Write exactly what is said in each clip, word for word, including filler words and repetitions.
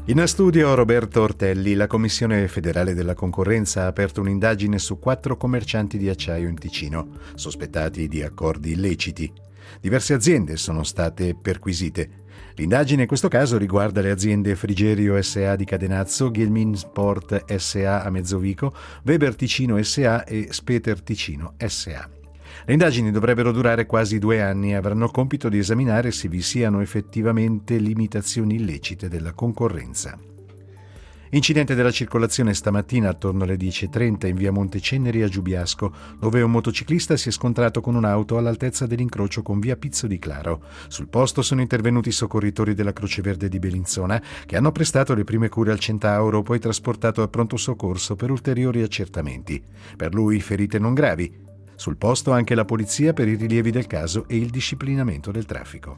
In studio Roberto Ortelli. La Commissione federale della concorrenza ha aperto un'indagine su quattro commercianti di acciaio in Ticino, sospettati di accordi illeciti. Diverse aziende sono state perquisite. L'indagine in questo caso riguarda le aziende Frigerio S A di Cadenazzo, Ghelmin Sport S A a Mezzovico, Weber Ticino S A e Speter Ticino S A. Le indagini dovrebbero durare quasi due anni e avranno il compito di esaminare se vi siano effettivamente limitazioni illecite della concorrenza. Incidente della circolazione stamattina attorno alle dieci e trenta in via Monteceneri a Giubiasco, dove un motociclista si è scontrato con un'auto all'altezza dell'incrocio con via Pizzo di Claro. Sul posto sono intervenuti i soccorritori della Croce Verde di Bellinzona, che hanno prestato le prime cure al Centauro, poi trasportato al pronto soccorso per ulteriori accertamenti. Per lui ferite non gravi. Sul posto anche la polizia per i rilievi del caso e il disciplinamento del traffico.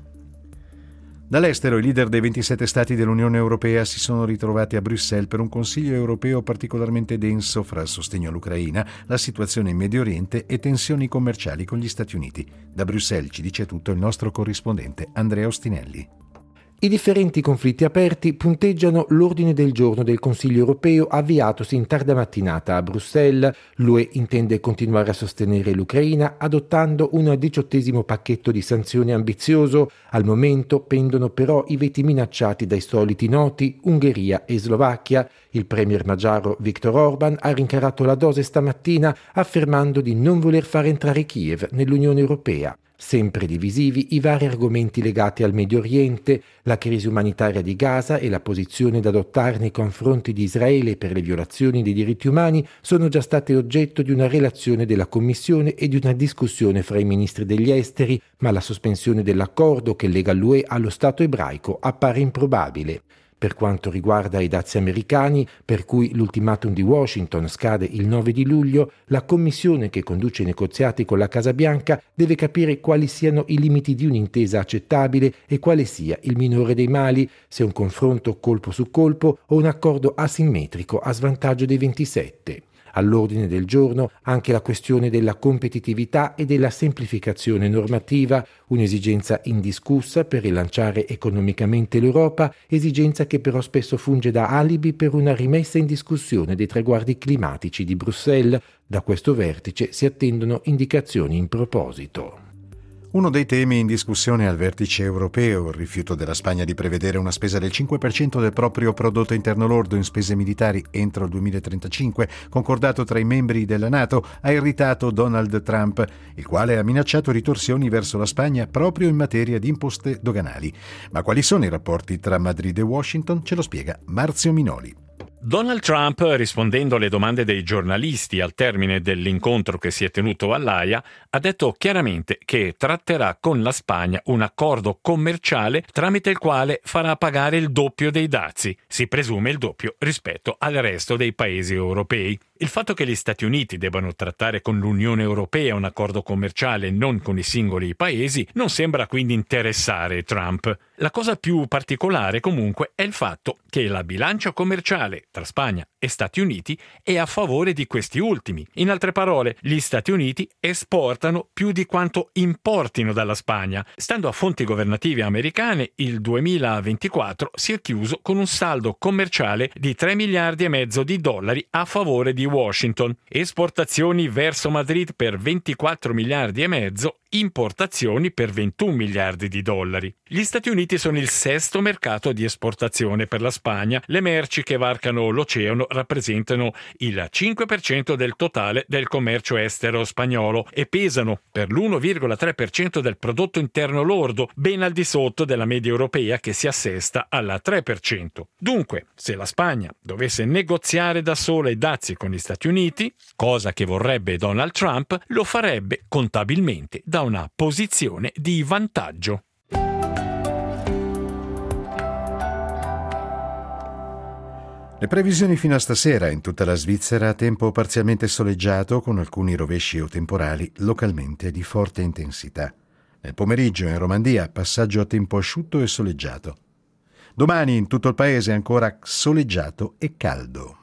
Dall'estero i leader dei ventisette stati dell'Unione Europea si sono ritrovati a Bruxelles per un Consiglio europeo particolarmente denso fra il sostegno all'Ucraina, la situazione in Medio Oriente e tensioni commerciali con gli Stati Uniti. Da Bruxelles ci dice tutto il nostro corrispondente Andrea Ostinelli. I differenti conflitti aperti punteggiano l'ordine del giorno del Consiglio europeo avviatosi in tarda mattinata a Bruxelles. L'U E intende continuare a sostenere l'Ucraina adottando un diciottesimo pacchetto di sanzioni ambizioso. Al momento pendono però i veti minacciati dai soliti noti Ungheria e Slovacchia. Il premier magiaro Viktor Orban ha rincarato la dose stamattina affermando di non voler far entrare Kiev nell'Unione Europea. Sempre divisivi i vari argomenti legati al Medio Oriente, la crisi umanitaria di Gaza e la posizione da adottare nei confronti di Israele per le violazioni dei diritti umani sono già state oggetto di una relazione della Commissione e di una discussione fra i ministri degli esteri, ma la sospensione dell'accordo che lega l'U E allo Stato ebraico appare improbabile. Per quanto riguarda i dazi americani, per cui l'ultimatum di Washington scade il nove di luglio, la commissione che conduce i negoziati con la Casa Bianca deve capire quali siano i limiti di un'intesa accettabile e quale sia il minore dei mali, se un confronto colpo su colpo o un accordo asimmetrico a svantaggio dei ventisette. All'ordine del giorno anche la questione della competitività e della semplificazione normativa, un'esigenza indiscussa per rilanciare economicamente l'Europa, esigenza che però spesso funge da alibi per una rimessa in discussione dei traguardi climatici di Bruxelles. Da questo vertice si attendono indicazioni in proposito. Uno dei temi in discussione al vertice europeo, il rifiuto della Spagna di prevedere una spesa del cinque per cento del proprio prodotto interno lordo in spese militari entro il duemilatrentacinque, concordato tra i membri della NATO, ha irritato Donald Trump, il quale ha minacciato ritorsioni verso la Spagna proprio in materia di imposte doganali. Ma quali sono i rapporti tra Madrid e Washington? Ce lo spiega Marzio Minoli. Donald Trump, rispondendo alle domande dei giornalisti al termine dell'incontro che si è tenuto all'Aia, ha detto chiaramente che tratterà con la Spagna un accordo commerciale tramite il quale farà pagare il doppio dei dazi, si presume il doppio rispetto al resto dei paesi europei. Il fatto che gli Stati Uniti debbano trattare con l'Unione Europea un accordo commerciale e non con i singoli paesi non sembra quindi interessare Trump. La cosa più particolare comunque è il fatto che la bilancia commerciale tra Spagna e Stati Uniti è a favore di questi ultimi. In altre parole, gli Stati Uniti esportano più di quanto importino dalla Spagna. Stando a fonti governative americane, il duemilaventiquattro si è chiuso con un saldo commerciale di tre miliardi e mezzo di dollari a favore di Washington, esportazioni verso Madrid per ventiquattro miliardi e mezzo, importazioni per ventuno miliardi di dollari. Gli Stati Uniti sono il sesto mercato di esportazione per la Spagna. Le merci che varcano l'oceano rappresentano il cinque per cento del totale del commercio estero spagnolo e pesano per l'uno virgola tre per cento del prodotto interno lordo, ben al di sotto della media europea che si assesta al tre per cento. Dunque, se la Spagna dovesse negoziare da sola i dazi con gli Stati Uniti, cosa che vorrebbe Donald Trump, lo farebbe contabilmente da una posizione di vantaggio. Le previsioni fino a stasera in tutta la Svizzera, tempo parzialmente soleggiato con alcuni rovesci o temporali localmente di forte intensità. Nel pomeriggio in Romandia passaggio a tempo asciutto e soleggiato. Domani in tutto il paese ancora soleggiato e caldo.